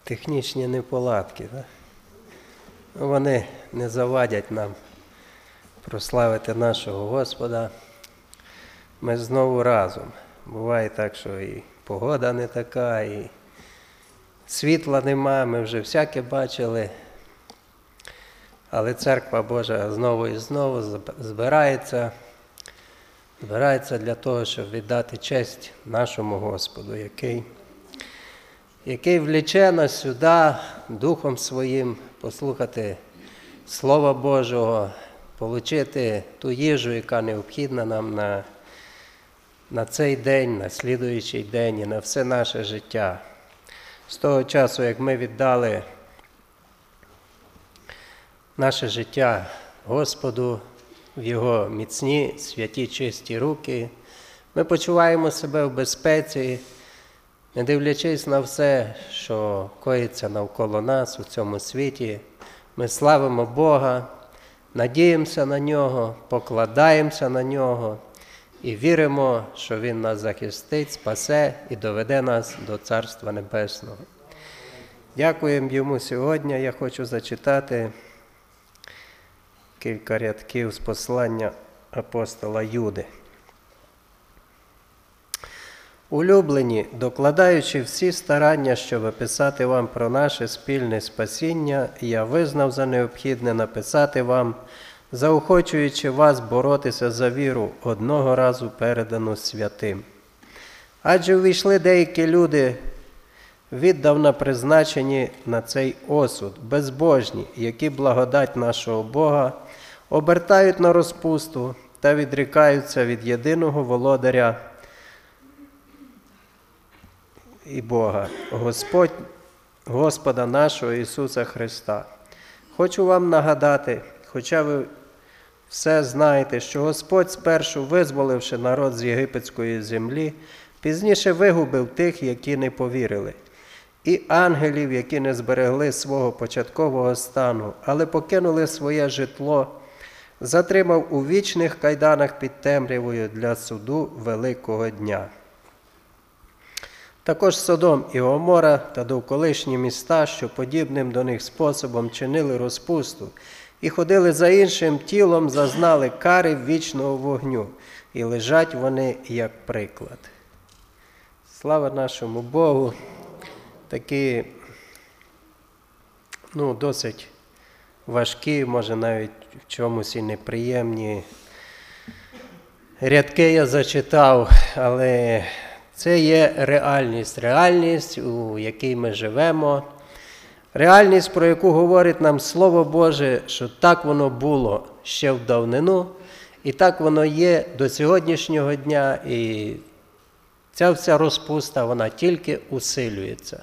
технічні неполадки. Да? Вони не завадять нам прославити нашого Господа. Ми знову разом. Буває так, що і погода не така, і світла нема, ми вже всяке бачили. Але Церква Божа знову і знову збирається для того, щоб віддати честь нашому Господу, який вліче нас сюди Духом Своїм, послухати Слова Божого, отримати ту їжу, яка необхідна нам на цей день, на слідуючий день і на все наше життя. З того часу, як ми віддали наше життя Господу в Його міцні, святі, чисті руки, ми почуваємо себе в безпеці, не дивлячись на все, що коїться навколо нас у цьому світі. Ми славимо Бога, надіємося на Нього, покладаємося на Нього і віримо, що Він нас захистить, спасе і доведе нас до Царства Небесного. Дякуємо Йому сьогодні. Я хочу зачитати кілька рядків з послання апостола Юди. Улюблені, докладаючи всі старання, щоб описати вам про наше спільне спасіння, я визнав за необхідне написати вам, заохочуючи вас боротися за віру, одного разу передану святим. Адже увійшли деякі люди, віддавна призначені на цей осуд, безбожні, які благодать нашого Бога обертають на розпусту та відрікаються від єдиного володаря і Бога, Господа нашого Ісуса Христа. Хочу вам нагадати, хоча ви все знаєте, що Господь спершу, визволивши народ з єгипетської землі, пізніше вигубив тих, які не повірили, і ангелів, які не зберегли свого початкового стану, але покинули своє житло, затримав у вічних кайданах під темрявою для суду великого дня. Також Содом і Гомора та довколишні міста, що подібним до них способом чинили розпусту і ходили за іншим тілом, зазнали кари вічного вогню, і лежать вони як приклад. Слава нашому Богу! Такі, досить важкі, може навіть в чомусь і неприємні рядки я зачитав, але це є реальність, у якій ми живемо, реальність, про яку говорить нам Слово Боже, що так воно було ще в давнину, і так воно є до сьогоднішнього дня, і ця вся розпуста, вона тільки усилюється.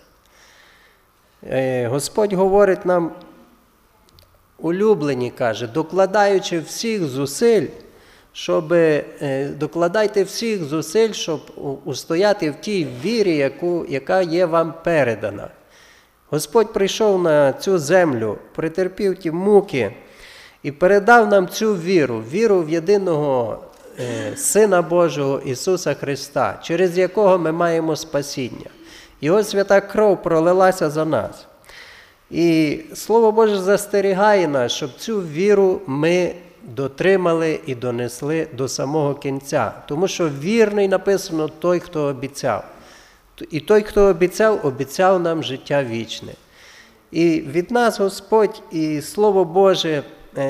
Господь говорить нам, улюблені, каже, докладаючи всіх зусиль, докладайте всіх зусиль, щоб устояти в тій вірі, яка є вам передана. Господь прийшов на цю землю, претерпів ті муки і передав нам цю віру в єдиного Сина Божого Ісуса Христа, через якого ми маємо спасіння. Його свята кров пролилася за нас. І Слово Боже застерігає нас, щоб цю віру ми дотримали і донесли до самого кінця. Тому що вірний, написано, той, хто обіцяв. І той, хто обіцяв нам життя вічне. І від нас Господь і Слово Боже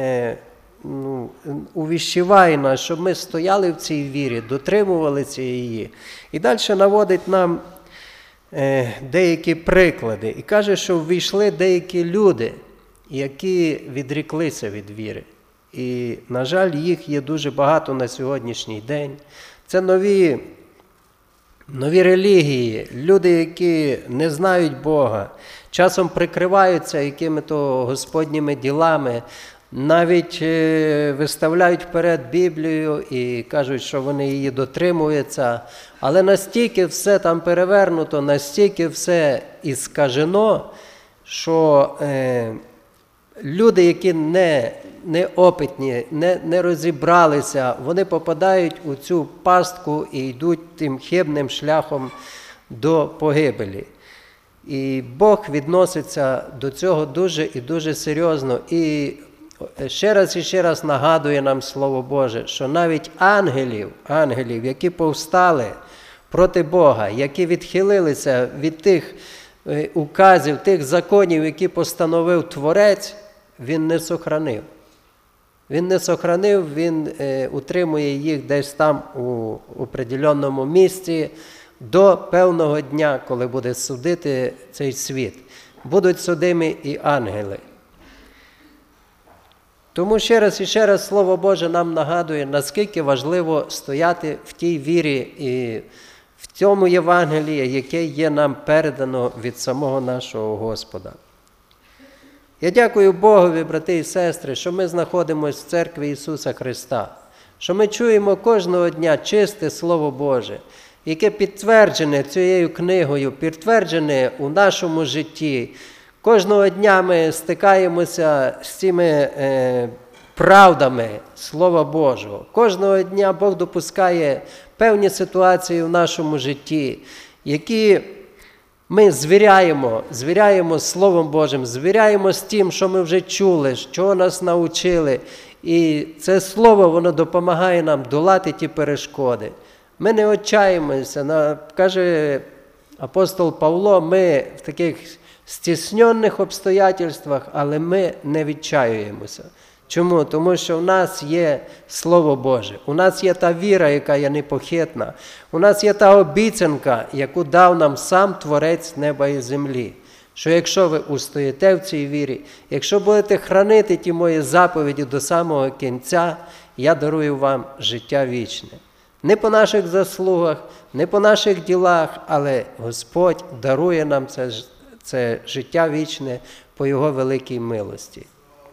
увіщуває нас, щоб ми стояли в цій вірі, дотримувалися її. І далі наводить нам деякі приклади. І каже, що ввійшли деякі люди, які відріклися від віри. І, на жаль, їх є дуже багато на сьогоднішній день. Це нові релігії, люди, які не знають Бога, часом прикриваються якими-то господніми ділами, навіть виставляють вперед Біблію і кажуть, що вони її дотримуються, але настільки все там перевернуто, настільки все іскажено, що люди, які неопитні, не розібралися, вони попадають у цю пастку і йдуть тим хибним шляхом до погибелі. І Бог відноситься до цього дуже і дуже серйозно. І ще раз нагадує нам Слово Боже, що навіть ангелів, які повстали проти Бога, які відхилилися від тих указів, тих законів, які постановив Творець, Він не сохранив. Він не сохранив, Він утримує їх десь там у определеному місці до певного дня, коли буде судити цей світ. Будуть судимі і ангели. Тому ще раз Слово Боже нам нагадує, наскільки важливо стояти в тій вірі і в цьому Євангелії, яке є нам передано від самого нашого Господа. Я дякую Богові, брати і сестри, що ми знаходимося в церкві Ісуса Христа, що ми чуємо кожного дня чисте Слово Боже, яке підтверджене цією книгою, підтверджене у нашому житті. Кожного дня ми стикаємося з цими правдами Слова Божого. Кожного дня Бог допускає певні ситуації в нашому житті, які ми звіряємо з Словом Божим, звіряємо з тим, що ми вже чули, що нас навчили. І це Слово, воно допомагає нам долати ті перешкоди. Ми не отчаємося. Каже апостол Павло, ми в таких стісненних обстоятельствах, але ми не відчаюємося. Чому? Тому що в нас є Слово Боже, у нас є та віра, яка є непохитна, у нас є та обіцянка, яку дав нам сам Творець неба і землі, що якщо ви устоїте в цій вірі, якщо будете хранити ті мої заповіді до самого кінця, я дарую вам життя вічне. Не по наших заслугах, не по наших ділах, але Господь дарує нам це життя вічне по Його великій милості.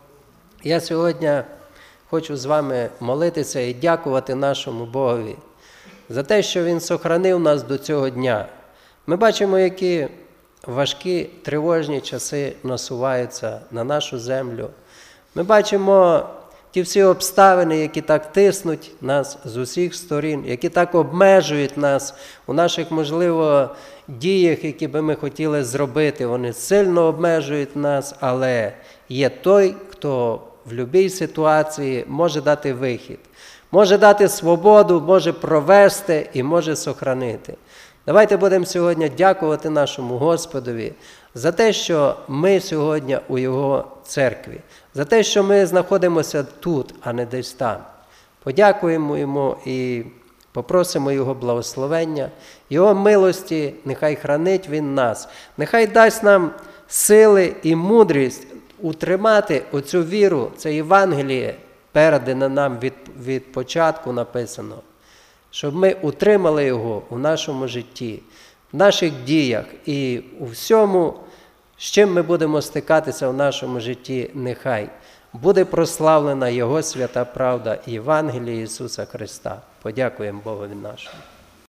Я сьогодні хочу з вами молитися і дякувати нашому Богові за те, що Він сохранив нас до цього дня. Ми бачимо, які важкі, тривожні часи насуваються на нашу землю. Ми бачимо ті всі обставини, які так тиснуть нас з усіх сторін, які так обмежують нас у наших, можливо, діях, які би ми хотіли зробити. Вони сильно обмежують нас, але є той, хто в будь-якій ситуації може дати вихід, може дати свободу, може провести і може сохранити. Давайте будемо сьогодні дякувати нашому Господові за те, що ми сьогодні у Його церкві, за те, що ми знаходимося тут, а не десь там. Подякуємо Йому і попросимо Його благословення, Його милості, нехай хранить Він нас, нехай дасть нам сили і мудрість утримати оцю віру, це Євангеліє, передане нам від початку написано, щоб ми утримали його у нашому житті, в наших діях і у всьому, з чим ми будемо стикатися в нашому житті, нехай буде прославлена Його свята правда Євангелія Ісуса Христа. Подякуємо Богові нашому.